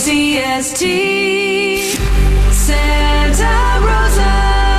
KZST, Santa Rosa.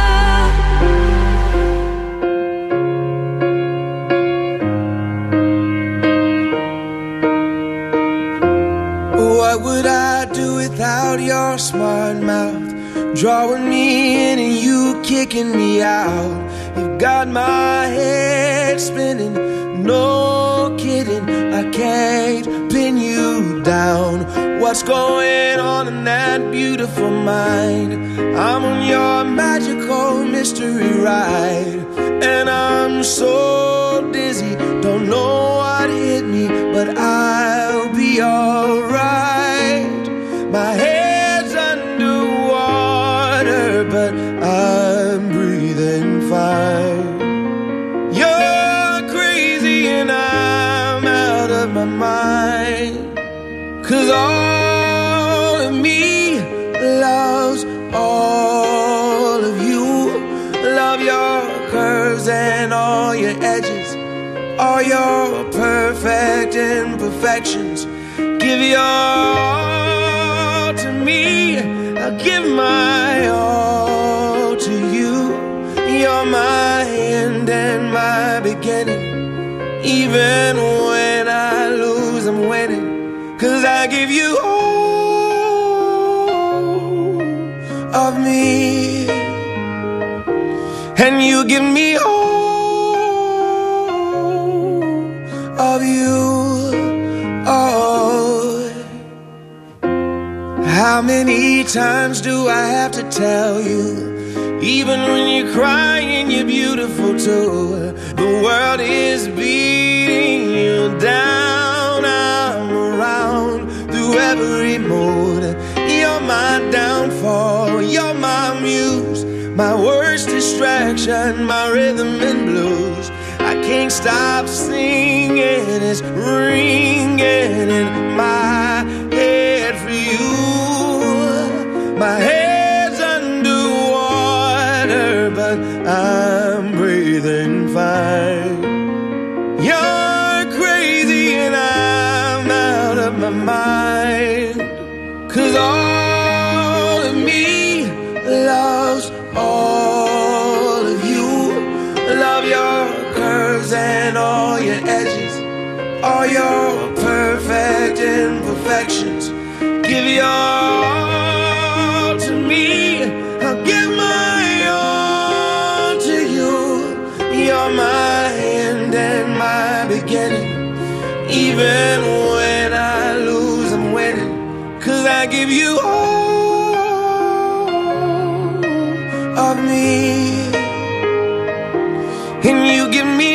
What would I do without your smart mouth? Drawing me in and you kicking me out. You've got my head spinning, no kidding. I can't pin you down. What's going on in that beautiful mind? I'm on your magical mystery ride, and I'm so dizzy, don't know what hit me, but I'll be alright. My head's underwater, but I'm breathing fine. You're crazy and I'm out of my mind, 'cause all of me loves all of you. Love your curves and all your edges, all your perfect imperfections. Give your all to me, I'll give my all to you. You're my end and my beginning. Even when I lose, I'm winning, 'cause I give you all of me, and you give me all of you. Oh, how many times do I have to tell you? Even when you're crying, you're beautiful too. The world is beating you down. I'm around through every mood. You're my downfall, you're my muse, my worst distraction, my rhythm and blues. I can't stop singing, it's ringing in my head for you. My head's underwater, but I'm breathing fine. You're crazy and I'm out of my mind, 'cause all of me loves all of you. Love your curves and all your edges, all your perfect imperfections. Give your all to me, I'll give my all to you. You're my end and my beginning. Even when I lose, I'm winning, 'cause I give you all of me, and you give me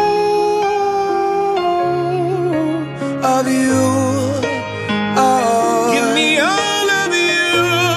all of you. Oh, give me all of you.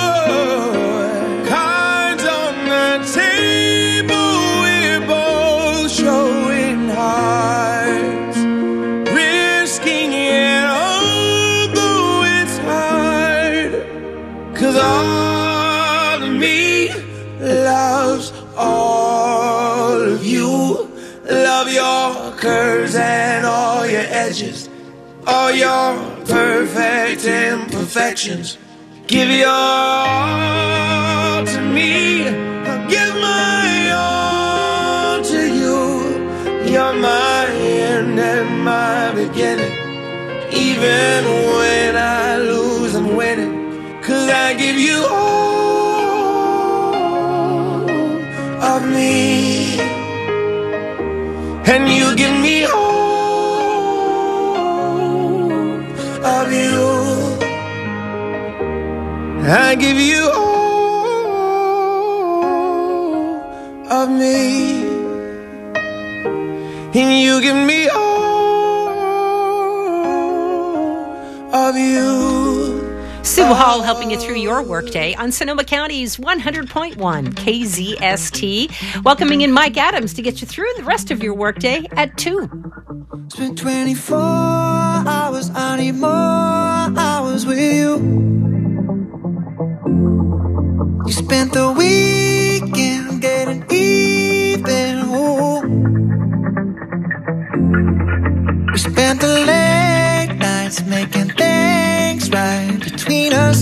Cards on the table, we're both showing hearts, risking it although it's hard, 'cause all of me loves all of you. Love your curves and all your edges, all your perfect imperfections. Give your all to me, I'll give my all to you. You're my end and my beginning. Even when I lose, I'm winning, 'cause I give you all of me, and you give me all of you. I give you all of me, and you give me all of you. Sue Hall helping you through your workday on Sonoma County's 100.1 KZST. Welcoming in Mike Adams to get you through the rest of your workday at 2. It's been 24 hours, I need more hours with you. You spent the weekend getting even, ooh. We spent the late nights making things right between us.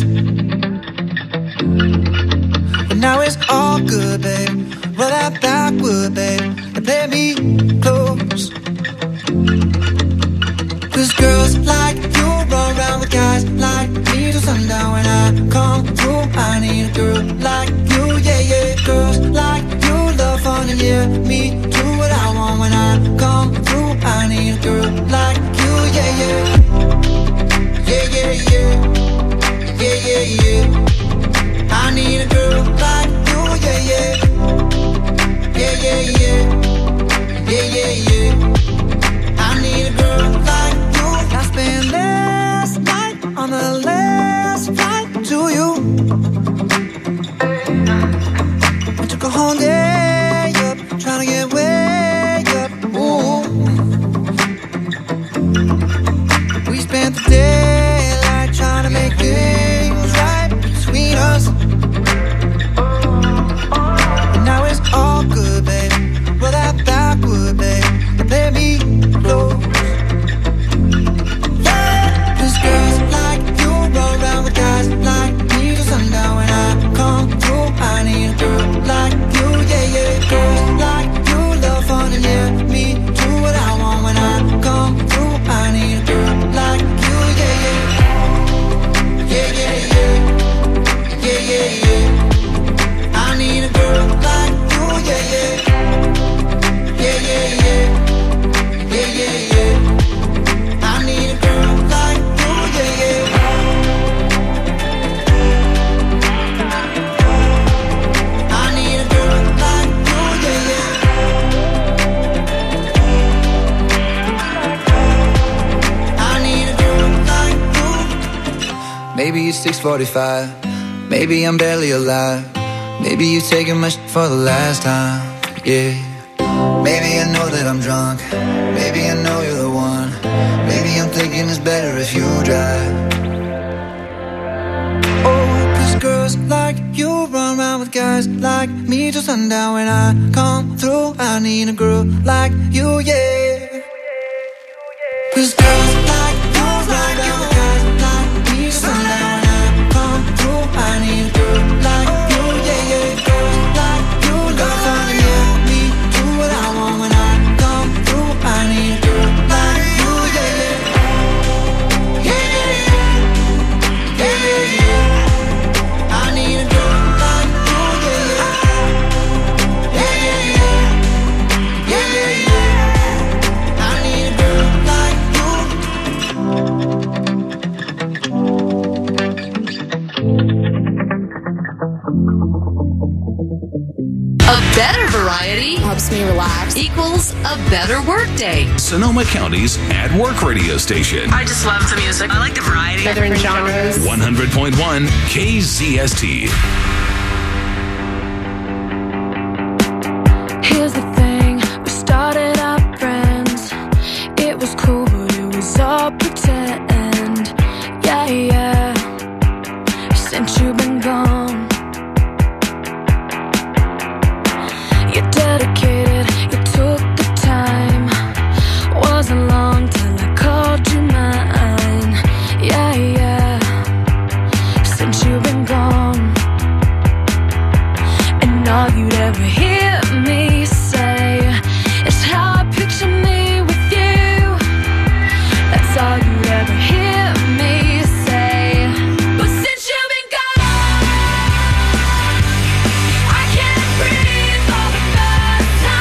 backwood, babe, and play me close. Cause girls like you run around with guys like me till sundown. When I come through, I need a girl like you, yeah, yeah. Girls like you love fun and yeah, me do what I want. When I come through, I need a girl like you, yeah, yeah. Yeah, yeah, yeah. Yeah, yeah, yeah. I need a girl like you, yeah, yeah. Yeah, yeah, yeah. Yeah, yeah, yeah. I need a girl like you. I spent last night on the last flight to you. I took a whole day up, trying to get way up. Ooh. We spent the daylight trying to make things right between us. And now it's all good, babe. Roll that backwood, babe, and play me close. Yeah, 'cause girls like you roll around with guys like me till sundown. When I come through, I need a girl like you, yeah, yeah. Girls like you love fun and yeah, me do what I want. When I come through, I need a girl like you, yeah, yeah. Yeah, yeah, yeah. Yeah, yeah, yeah. I need a girl like you, yeah, yeah. Yeah, yeah, yeah. Yeah, yeah, yeah. I need a girl like you, yeah, yeah. I need a girl like you, yeah, yeah. I need a girl like you. Maybe it's 6:45. Maybe I'm barely alive. Maybe you're taking my shit for the last time, yeah. Maybe I know that I'm drunk. Maybe I know you're the one. Maybe I'm thinking it's better if you drive. Oh, 'cause girls like you run around with guys like me till sundown. When I come through, I need a girl like you, yeah. 'Cause girls like you run around with guys like me till sundown. When I come through, I need a girl like you, yeah, yeah. Girls like you love fun and yeah, me do what I want. When I come through, I need a girl like you, yeah, yeah. Yeah, yeah, yeah. Yeah, yeah, yeah. I need a girl like you, yeah, yeah. Yeah, yeah, yeah. Yeah, yeah, yeah. I need a girl like you. A better variety Helps me relax. equals a better workday. Sonoma County's At Work radio station. I just love the music. I like the variety. Different genres. 100.1 KZST. Here's the thing, we started out friends. It was cool, but it was all pretend. Yeah, yeah. Since you've been gone, you're dedicated, you took the time. Wasn't long till I called you mine. Yeah, yeah. Since you've been gone, and all you'd ever hear me say is how I picture me with you. That's all you'd ever hear me say. But since you've been gone, I can't breathe for the first time.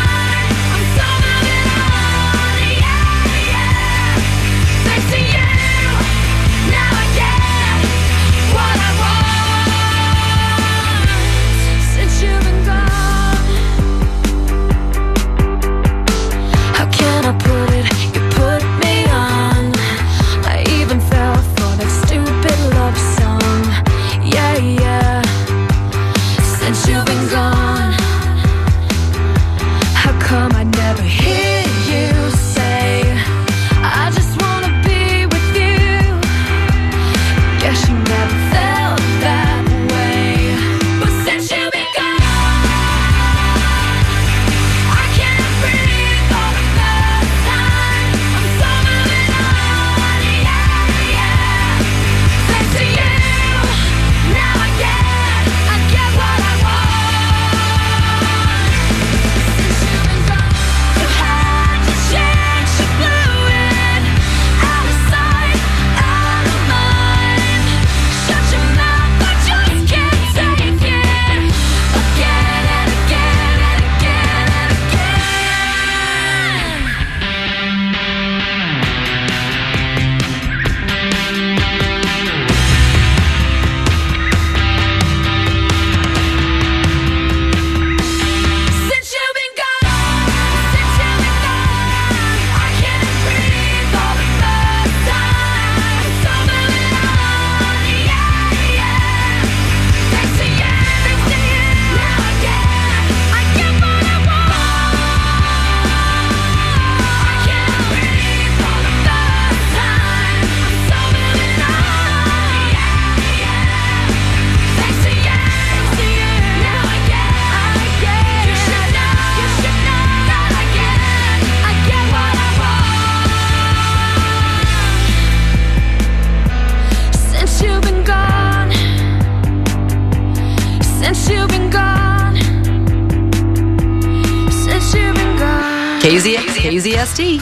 KZST.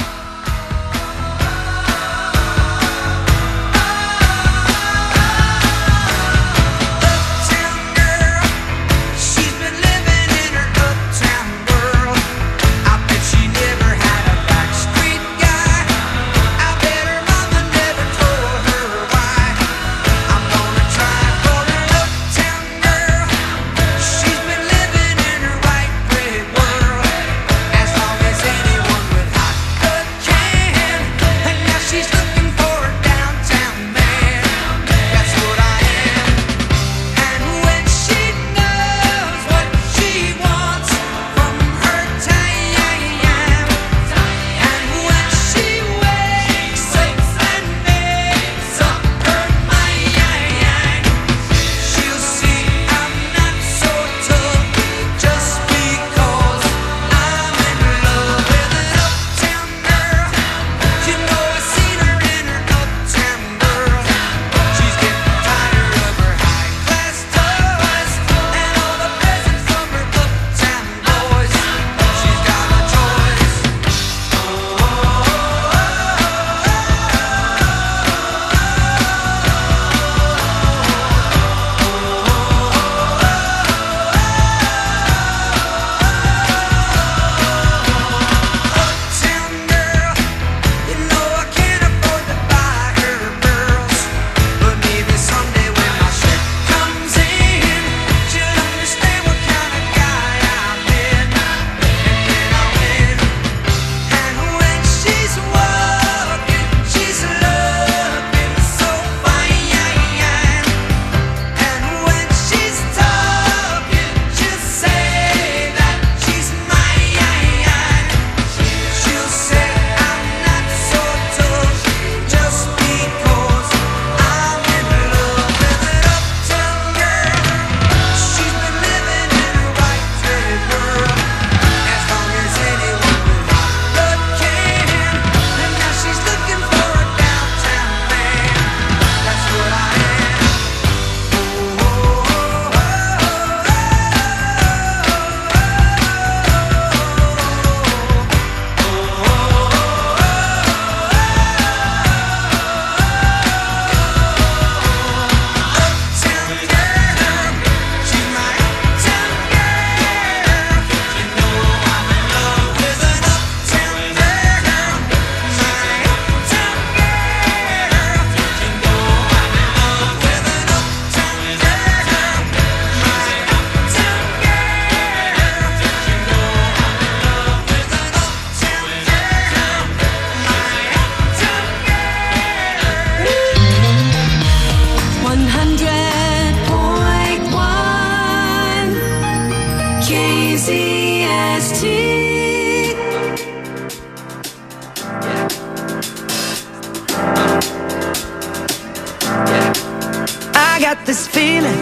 got this feeling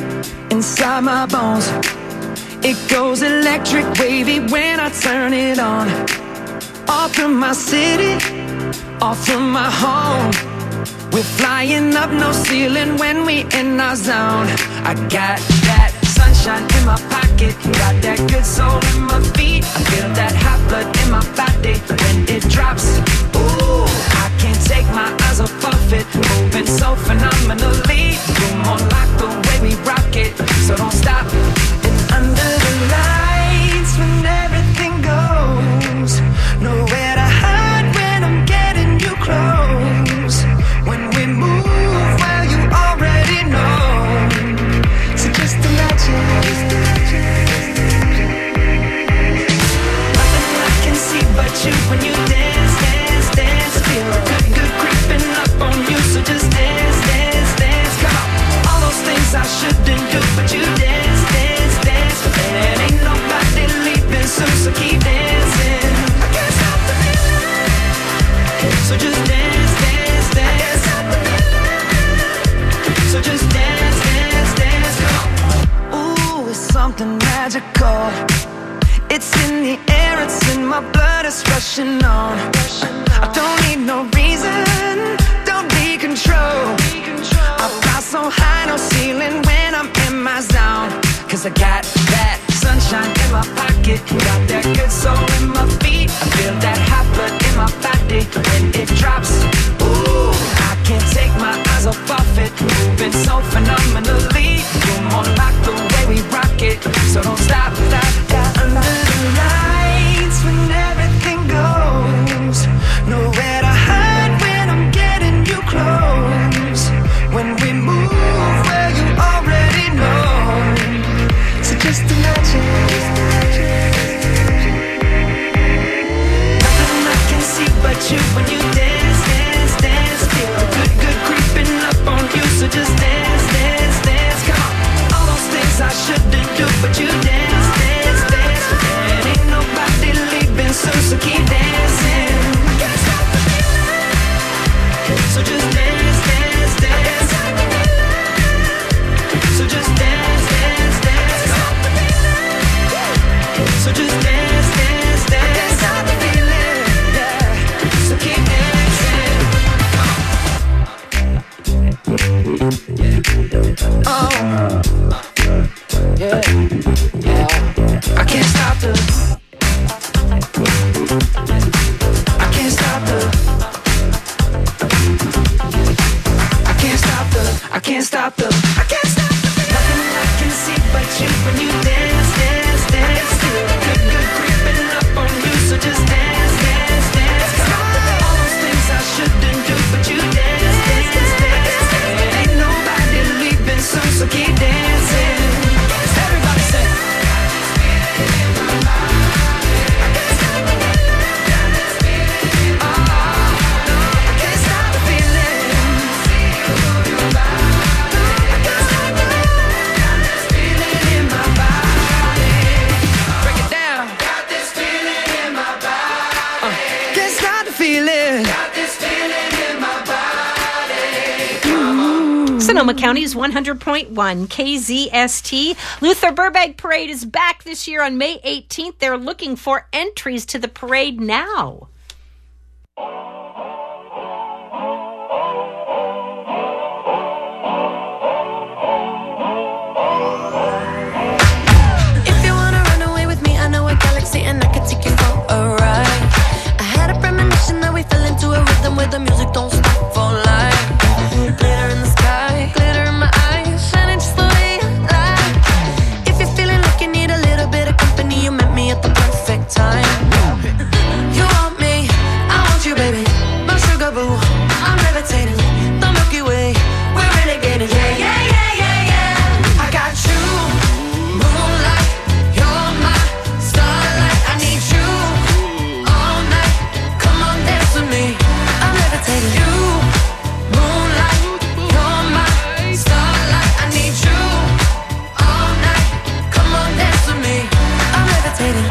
inside my bones. It goes electric wavy when I turn it on. Off from my city, off from my home. We're flying up, no ceiling when we in our zone. I got that sunshine in my pocket, got that good soul in my feet. I feel that hot blood in my body when it drops. Ooh, I can't take my eyes off of it, moving so phenomenally. You're more like the way we rock it, so don't stop. And under the lights when everything goes, nowhere to hide when I'm getting you close. When we move, well, you already know. So just imagine. Nothing I can see but you when you dance, dance, dance. Feel good, good creeping up on you. So just dance, dance, dance. Come on. All those things I shouldn't do, but you dance, dance, dance. And ain't nobody leaving soon, so keep dancing. I can't stop the feeling. So just dance, dance, dance. I can't stop the feeling. So just dance, dance, dance. Come on. Ooh, it's something magical. It's in the air, it's in my blood, it's rushing on. I don't need no reason, don't need control. I fly so high, no ceiling when I'm in my zone. Cause I got that sunshine in my pocket, got that good soul in my feet. I feel Sonoma County's 100.1 KZST. Luther Burbank Parade is back this year on May 18th. They're looking for entries to the parade now. If you wanna run away with me, I know a galaxy and I can take you for a ride. I had a premonition that we fell into a rhythm where the music don't stop for life. Glitter in the sky, glitter in my eyes, shining just the way I like. If you're feeling like you need a little bit of company, you met me at the perfect time. You want me, I want you, baby. My sugar boo, I'm levitating. The Milky Way, we're renegading. Yeah, yeah, yeah, yeah, yeah. I got you, moonlight, you're my starlight. I need you all night. Come on, dance with me. I'm levitating. You, moonlight, you're my starlight. I need you all night. Come on, dance with me. I'm levitating.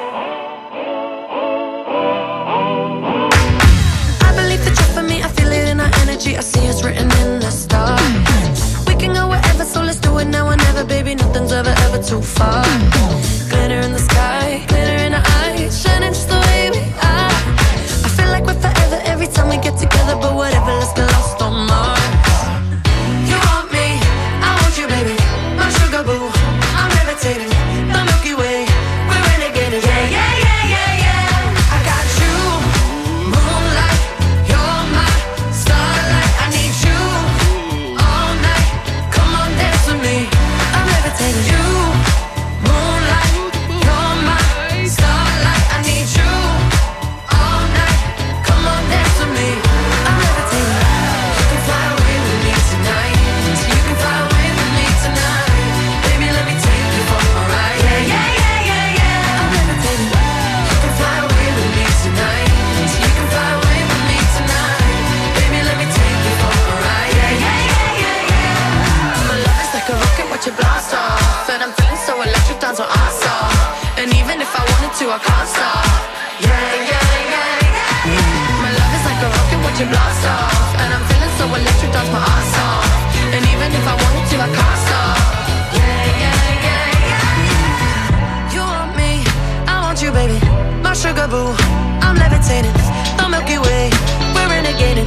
I believe that you're for me. I feel it in our energy. I see it's written in the stars. We can go wherever, so let's do it now or never, baby. Nothing's ever too far. Glitter in the sky, glitter in our eyes, shining just the way we are. I feel like we're forever every time we get together, but whatever, let's get lost on Mars. You want me, I want you, baby. My sugar boo, I'm levitating. The Milky Way, we're renegading. Yeah, yeah, yeah, yeah, yeah. I got you, moonlight, you're my starlight. I need you all night. Come on, dance with me. I'm levitating. You, moonlight, you're my starlight. I need you all night. Come on, dance with me. I'm levitating. You can fly away with me tonight. So you can fly away with me tonight. Baby, let me take you for a ride. Yeah, yeah, yeah, yeah, yeah. I'm levitating. You can fly away with me tonight. So you can fly away with me tonight. Baby, let me take you for a ride. Yeah, yeah, yeah, yeah, yeah. My love is like a rocket, watch it blast off. And I'm feeling so electric, dance on our song. And even if I wanted to, I can't stop. Yeah, yeah, yeah, yeah. My love is like a rocket, watch it blast off. And I'm feeling so electric, dance my ass off. And even if I wanted to, I can't stop. Yeah, yeah, yeah, yeah. You want me, I want you, baby. My sugar boo, I'm levitating. The Milky Way, we're renegading.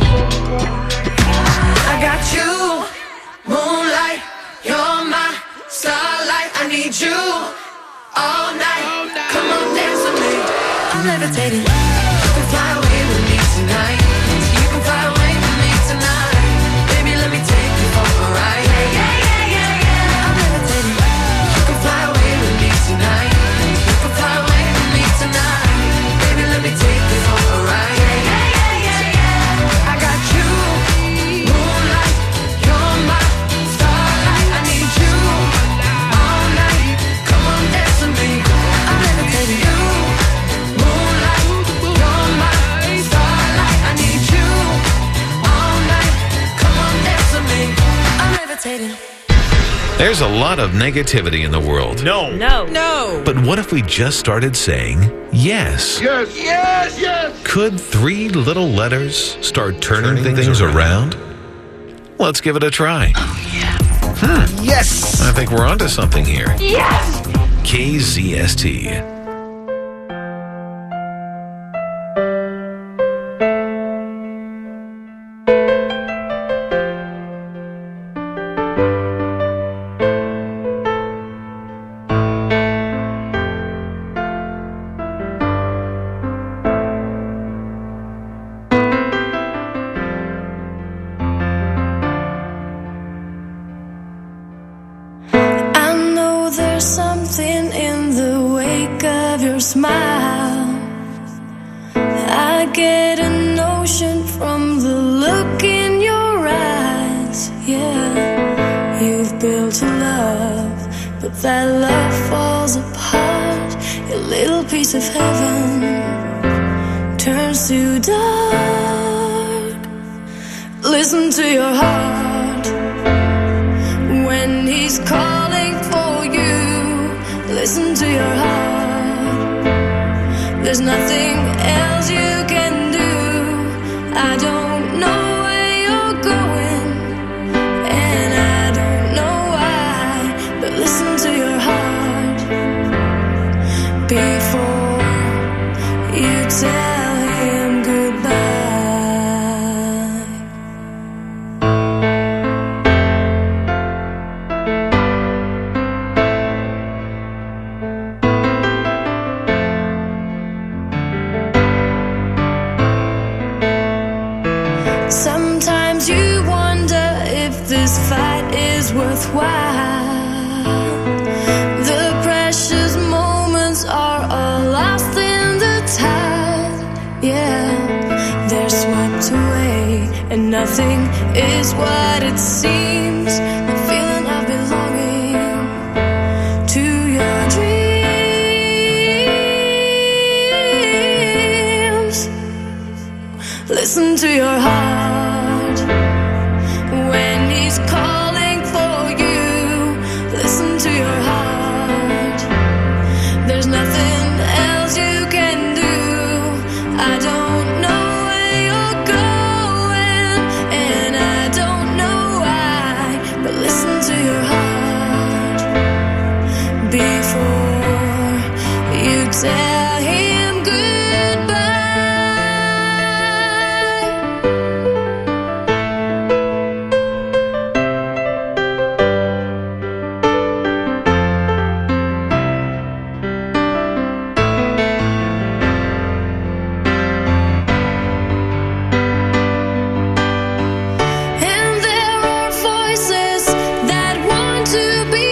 I got you, moonlight, you're my starlight. I need you all night. Come on, dance with me. I'm levitating. You can fly away with me tonight. So you can fly away with me tonight. Baby, let me take you for a ride. Yeah, yeah, yeah, yeah, yeah. I'm levitating. You can fly away with me tonight. You can fly away with me tonight. Baby, let me take you for a ride. Yeah, yeah, yeah, yeah, yeah. I got you, moonlight, you're my starlight. I need you all night. Come on, dance with me. I'm levitating. You, moonlight, you're my starlight. I need you all night. Come on, dance with me. I'm levitating. There's a lot of negativity in the world. No. But what if we just started saying yes? Yes, yes, yes. Could 3 little letters start turning things around? Let's give it a try. Yes. I think we're onto something here. Yes. KZST. I know there's something in the wake of your smile. I get a notion from the look in your eyes. Yeah, you've built a love, but that love falls apart. Your little piece of heaven turns to dark. Listen to your heart when he's calling for you. Listen to your heart. There's nothing else you can do. I don't know where you're going, and tell him goodbye. Sometimes you wonder if this fight is worthwhile. The precious moments are all lost in the tide. Yeah, they're swept away, and nothing is what it seems. The feeling of belonging to your dreams. Listen to your heart when he's calling for you. Listen to your heart. There's nothing else you can do. I don't know where you're going, and I don't know why, but listen to your heart before you tell him goodbye. And there are voices that want to be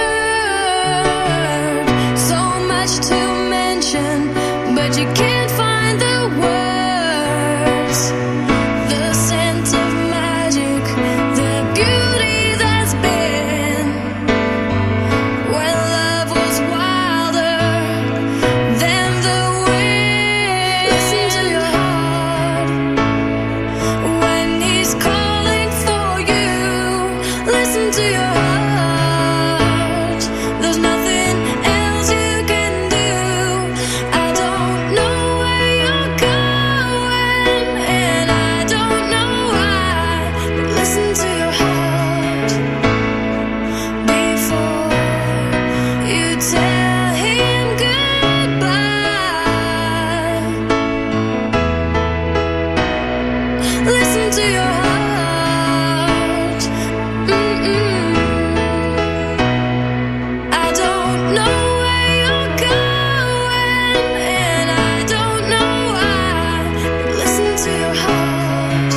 heard. So much to mention, but you can't find the words. The scent of magic, the beauty that's been when love was wilder than the wind. Listen to your heart when he's calling for you. Listen to your heart. There's nothing else you can do. I don't know where you're going, and I don't know why, but listen to your heart before you tell him goodbye. Listen to your heart. I don't know where you're going, and I don't know why, but listen to your heart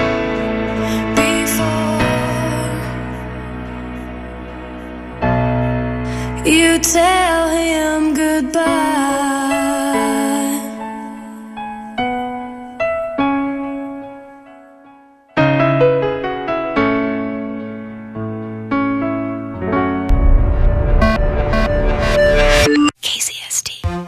before you tell him goodbye. KZST.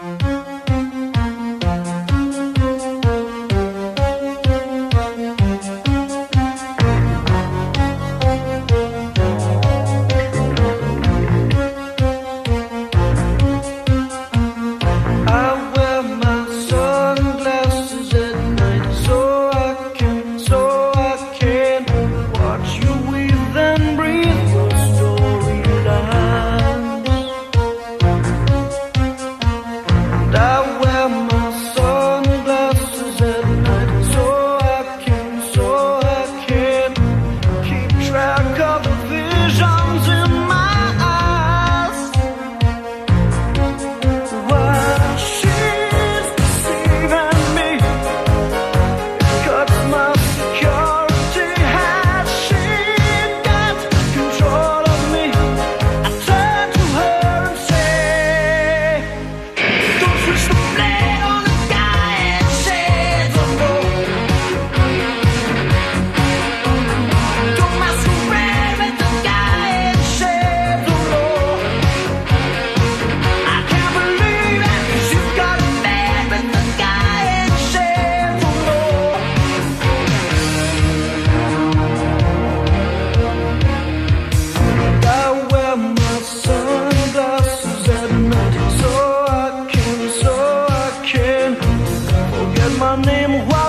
I wear my sunglasses at night so I can watch you weave and breathe your storylines. And I wear my sunglasses at night so I can keep track of the visions in my eyes. While she's deceiving me, cuts my security. Has she got control of me? I turn to her and say, don't switch the blade on the guy and shades of no. Don't masquerade with the guy and shades of no. I can't believe it, 'cause you got mad with the guy in shades of no. I wear my sunglasses at night so I can forget my name while